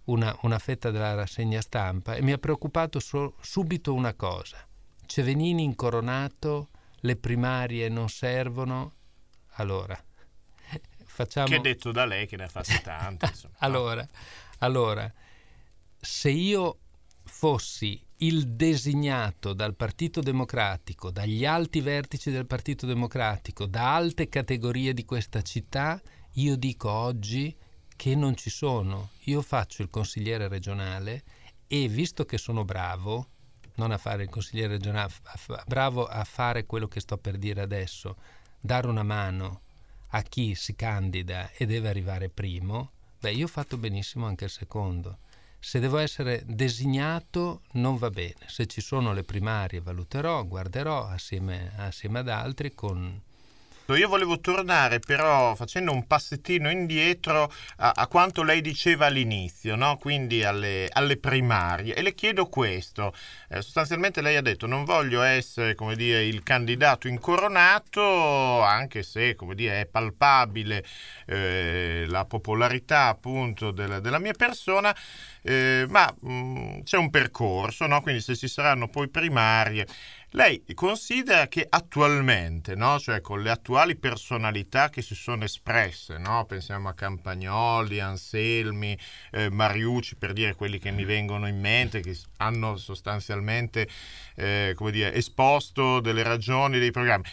una fetta della rassegna stampa e mi ha preoccupato subito una cosa: Cevenini incoronato, le primarie non servono. Allora facciamo, che è detto da lei che ne ha fatte tante, insomma. allora se io fossi il designato dal Partito Democratico, dagli alti vertici del Partito Democratico, da alte categorie di questa città, io dico oggi che non ci sono. Io faccio il consigliere regionale e, visto che sono bravo, non a fare il consigliere regionale, bravo a fare quello che sto per dire adesso, dare una mano a chi si candida e deve arrivare primo, io ho fatto benissimo anche il secondo. Se devo essere designato non va bene. Se ci sono le primarie valuterò, guarderò assieme ad altri con... Io volevo tornare però facendo un passettino indietro a quanto lei diceva all'inizio, no? Quindi alle primarie, e le chiedo questo. Sostanzialmente lei ha detto: non voglio essere, come dire, il candidato incoronato, anche se, come dire, è palpabile la popolarità appunto della mia persona, ma c'è un percorso, no? Quindi se ci saranno poi primarie, lei considera che attualmente, no? Cioè con le attuali personalità che si sono espresse, no? Pensiamo a Campagnoli, Anselmi, Mariucci, per dire quelli che mi vengono in mente, che hanno sostanzialmente come dire, esposto delle ragioni dei programmi.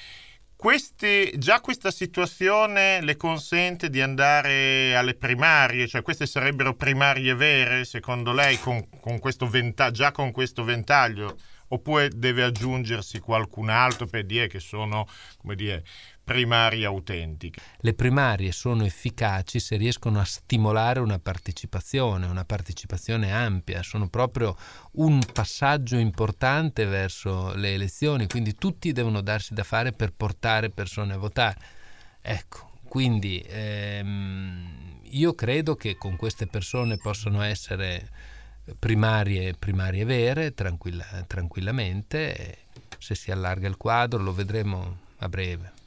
Già questa situazione le consente di andare alle primarie, cioè queste sarebbero primarie vere secondo lei con questo già con questo ventaglio, oppure deve aggiungersi qualcun altro per dire che sono, come dire, primarie autentiche? Le primarie sono efficaci se riescono a stimolare una partecipazione ampia, sono proprio un passaggio importante verso le elezioni, quindi tutti devono darsi da fare per portare persone a votare. Ecco, quindi io credo che con queste persone possono essere primarie vere, tranquillamente. Se si allarga il quadro lo vedremo a breve.